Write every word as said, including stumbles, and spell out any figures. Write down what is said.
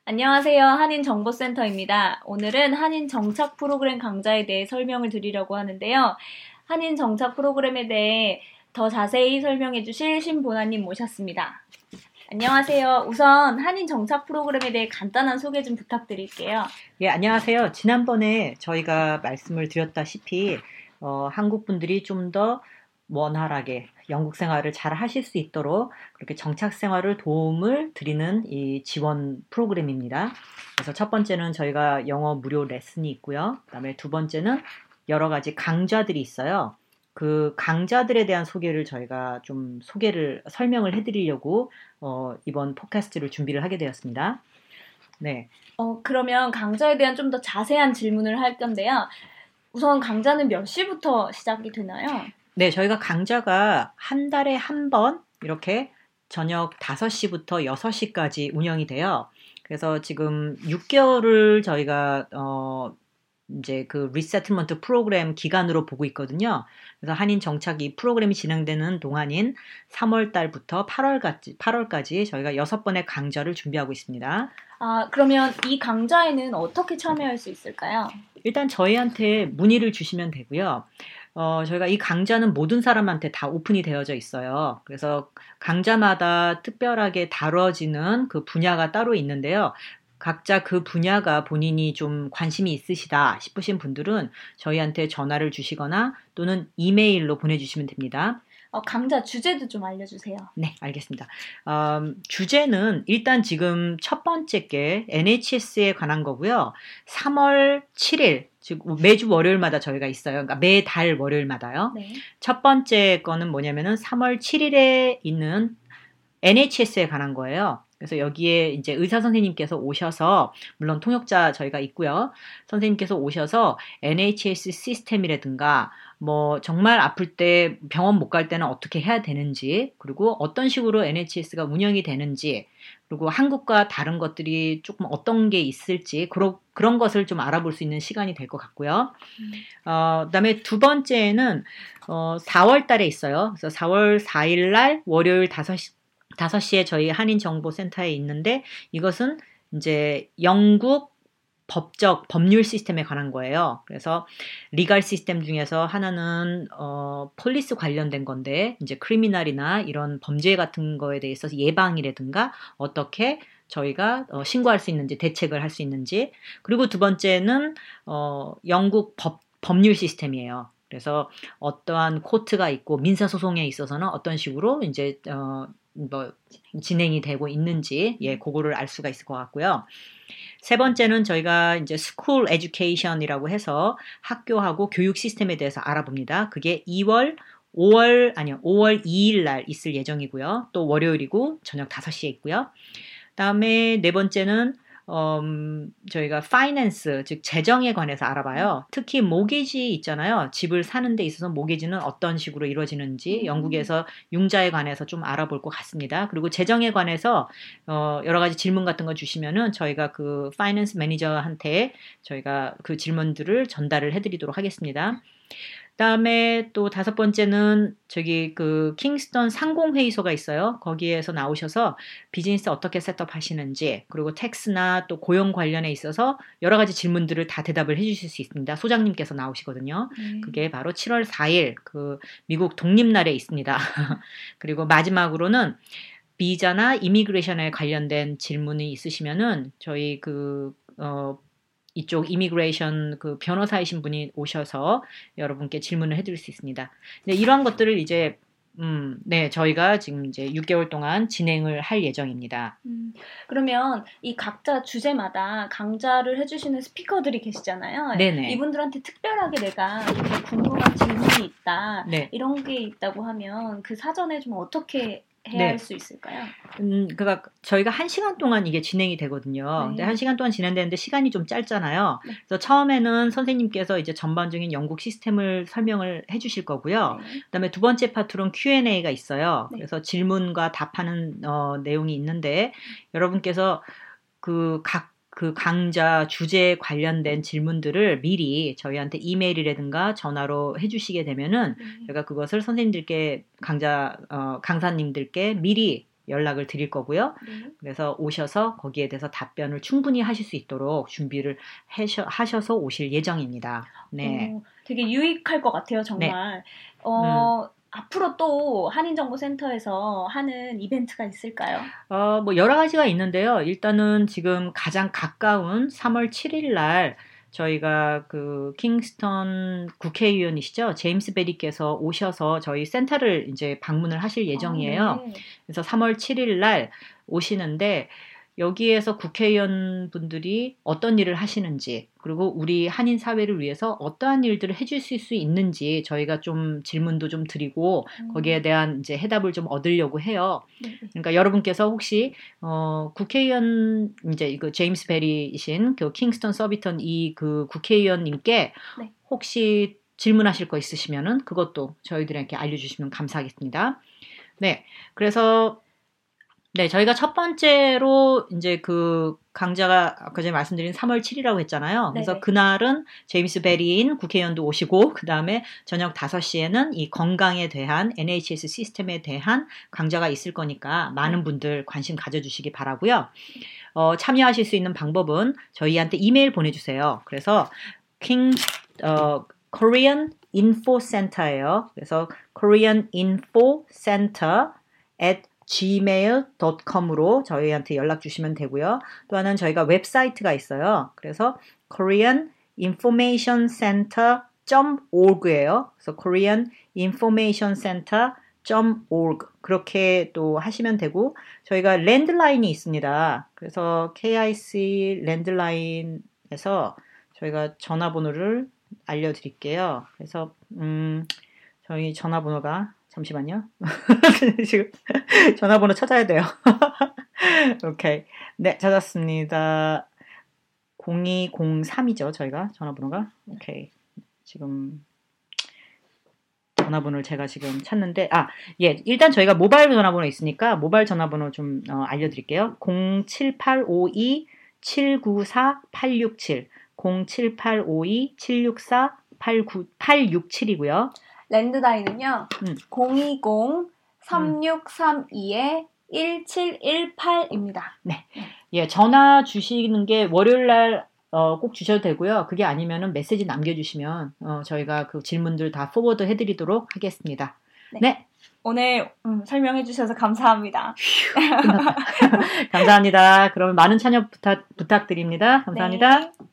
안녕하세요. 한인정보센터입니다. 오늘은 한인 정착 프로그램 강좌에 대해 설명을 드리려고 하는데요. 한인 정착 프로그램에 대해 더 자세히 설명해 주실 신보나님 모셨습니다. 안녕하세요. 우선 한인 정착 프로그램에 대해 간단한 소개 좀 부탁드릴게요. 예, 안녕하세요. 지난번에 저희가 말씀을 드렸다시피 어, 한국 분들이 좀 더 원활하게 영국 생활을 잘 하실 수 있도록 그렇게 정착 생활을 도움을 드리는 이 지원 프로그램입니다. 그래서 첫 번째는 저희가 영어 무료 레슨이 있고요. 그다음에 두 번째는 여러 가지 강좌들이 있어요. 그 강좌들에 대한 소개를 저희가 좀 소개를 설명을 해드리려고 어, 이번 팟캐스트를 준비를 하게 되었습니다. 네. 어, 그러면 강좌에 대한 좀 더 자세한 질문을 할 건데요. 우선 강좌는 몇 시부터 시작이 되나요? 네, 저희가 강좌가 한 달에 한 번 이렇게 저녁 다섯 시부터 여섯 시까지 운영이 돼요. 그래서 지금 육 개월을 저희가 어 이제 그 리세틀먼트 프로그램 기간으로 보고 있거든요. 그래서 한인 정착 이 프로그램이 진행되는 동안인 삼월 달부터 팔월까지, 팔월까지 저희가 여섯 번의 강좌를 준비하고 있습니다. 아, 그러면 이 강좌에는 어떻게 참여할 수 있을까요? 일단 저희한테 문의를 주시면 되고요. 어, 저희가 이 강좌는 모든 사람한테 다 오픈이 되어져 있어요. 그래서 강좌마다 특별하게 다뤄지는 그 분야가 따로 있는데요. 각자 그 분야가 본인이 좀 관심이 있으시다 싶으신 분들은 저희한테 전화를 주시거나 또는 이메일로 보내주시면 됩니다. 어, 강좌 주제도 좀 알려주세요. 네, 알겠습니다. 음, 주제는 일단 지금 첫 번째 게 엔에이치에스에 관한 거고요. 삼월 칠일, 즉 매주 월요일마다 저희가 있어요. 그러니까 매달 월요일마다요. 네. 첫 번째 거는 뭐냐면은 삼월 칠일에 있는 엔에이치에스에 관한 거예요. 그래서 여기에 이제 의사 선생님께서 오셔서, 물론 통역자 저희가 있고요. 선생님께서 오셔서 엔에이치에스 시스템이라든가 뭐 정말 아플 때 병원 못 갈 때는 어떻게 해야 되는지, 그리고 어떤 식으로 엔에이치에스가 운영이 되는지, 그리고 한국과 다른 것들이 조금 어떤 게 있을지 그런 그런 것을 좀 알아볼 수 있는 시간이 될 것 같고요. 음. 어, 그다음에 두 번째는 어, 사월 달에 있어요. 그래서 사월 사일 날 월요일 다섯 시 다섯 시에 저희 한인정보센터에 있는데, 이것은 이제 영국 법적 법률 시스템에 관한 거예요. 그래서 리갈 시스템 중에서 하나는 어 폴리스 관련된 건데, 이제 크리미널이나 이런 범죄 같은 거에 대해서 예방이라든가 어떻게 저희가 어, 신고할 수 있는지, 대책을 할 수 있는지. 그리고 두 번째는 어 영국 법 법률 시스템이에요. 그래서 어떠한 코트가 있고 민사소송에 있어서는 어떤 식으로 이제 어 뭐 진행이 되고 있는지, 예, 그거를 알 수가 있을 것 같고요. 세 번째는 저희가 이제 스쿨 에듀케이션이라고 해서 학교하고 교육 시스템에 대해서 알아봅니다. 그게 이월, 오월, 아니요, 오월 이일 날 있을 예정이고요. 또 월요일이고 저녁 다섯 시에 있고요. 다음에 네 번째는 음, 저희가 파이낸스, 즉 재정에 관해서 알아봐요. 특히 모기지 있잖아요. 집을 사는 데 있어서 모기지는 어떤 식으로 이루어지는지 영국에서 융자에 관해서 좀 알아볼 것 같습니다. 그리고 재정에 관해서 어, 여러 가지 질문 같은 거 주시면은 저희가 그 파이낸스 매니저한테 저희가 그 질문들을 전달을 해드리도록 하겠습니다. 그다음에 또 다섯 번째는 저기 그 킹스턴 상공회의소가 있어요. 거기에서 나오셔서 비즈니스 어떻게 셋업 하시는지, 그리고 텍스나 또 고용 관련에 있어서 여러 가지 질문들을 다 대답을 해주실 수 있습니다. 소장님께서 나오시거든요. 음. 그게 바로 칠월 사일 그 미국 독립날에 있습니다. 그리고 마지막으로는 비자나 이미그레이션에 관련된 질문이 있으시면은 저희 그 어, 이쪽 이미그레이션 그 변호사이신 분이 오셔서 여러분께 질문을 해드릴 수 있습니다. 네, 이러한 것들을 이제 음, 네, 저희가 지금 이제 육 개월 동안 진행을 할 예정입니다. 음, 그러면 이 각자 주제마다 강좌를 해주시는 스피커들이 계시잖아요. 네네. 이분들한테 특별하게 내가 이렇게 궁금한 질문이 있다, 네. 이런 게 있다고 하면 그 사전에 좀 어떻게 해야 네. 할 수 있을까요? 음, 그니까 저희가 한 시간 동안 이게 진행이 되거든요. 네. 근데 한 시간 동안 진행되는데 시간이 좀 짧잖아요. 네. 그래서 처음에는 선생님께서 이제 전반적인 영국 시스템을 설명을 해주실 거고요. 네. 그다음에 두 번째 파트로는 큐 앤 에이가 있어요. 네. 그래서 질문과 답하는 어, 내용이 있는데, 여러분께서 그 각 그 강좌 주제에 관련된 질문들을 미리 저희한테 이메일이라든가 전화로 해주시게 되면은 네. 제가 그것을 선생님들께 강좌 어, 강사님들께 미리 연락을 드릴 거고요. 네. 그래서 오셔서 거기에 대해서 답변을 충분히 하실 수 있도록 준비를 하셔, 하셔서 오실 예정입니다. 네. 어, 되게 유익할 것 같아요, 정말. 어, 음. 앞으로 또 한인정보센터에서 하는 이벤트가 있을까요? 어, 뭐 여러 가지가 있는데요. 일단은 지금 가장 가까운 삼월 칠일 날 저희가 그 킹스턴 국회의원이시죠? 제임스 베리께서 오셔서 저희 센터를 이제 방문을 하실 예정이에요. 아, 네. 그래서 삼월 칠일 날 오시는데 여기에서 국회의원 분들이 어떤 일을 하시는지, 그리고 우리 한인 사회를 위해서 어떠한 일들을 해주실 수 있는지 저희가 좀 질문도 좀 드리고 음. 거기에 대한 이제 해답을 좀 얻으려고 해요. 네. 그러니까 여러분께서 혹시 어, 국회의원 이제 그 제임스 베리이신 그 킹스턴 서비턴 이 그 국회의원님께 네. 혹시 질문하실 거 있으시면은 그것도 저희들에게 알려주시면 감사하겠습니다. 네, 그래서 네, 저희가 첫 번째로 이제 그 강좌가 아까 전에 말씀드린 삼월 칠일이라고 했잖아요. 그래서 네네. 그날은 제임스 베리인 국회의원도 오시고 그 다음에 저녁 다섯 시에는 이 건강에 대한 엔에이치에스 시스템에 대한 강좌가 있을 거니까 많은 분들 관심 가져주시기 바라고요. 어, 참여하실 수 있는 방법은 저희한테 이메일 보내주세요. 그래서 king 어, Korean Info Center예요. 그래서 Korean Info Center at 지메일 닷컴으로 저희한테 연락 주시면 되고요. 또 하나는 저희가 웹사이트가 있어요. 그래서 korean information center dot org예요. 그래서 korean information center dot org 그렇게 또 하시면 되고 저희가 랜드라인이 있습니다. 그래서 케이아이씨 랜드라인에서 저희가 전화번호를 알려드릴게요. 그래서 음, 저희 전화번호가 잠시만요. 지금 전화번호 찾아야 돼요. 오케이. 네, 찾았습니다. 공이공삼이죠, 저희가 전화번호가. 오케이. 지금 전화번호를 제가 지금 찾는데, 아, 예, 일단 저희가 모바일 전화번호 있으니까 모바일 전화번호 좀 어, 알려드릴게요. 공칠팔오이 칠구사 팔육칠 공칠팔오이 칠육사 팔육칠이고요. 랜드라인은요. 음. 공이공 삼육삼이 일칠일팔입니다. 네. 예, 전화 주시는 게 월요일 날 어, 꼭 주셔도 되고요. 그게 아니면은 메시지 남겨주시면 어, 저희가 그 질문들 다 포워드 해드리도록 하겠습니다. 네. 네. 오늘 음, 설명해 주셔서 감사합니다. 감사합니다. 그러면 많은 참여 부탁, 부탁드립니다. 감사합니다. 네.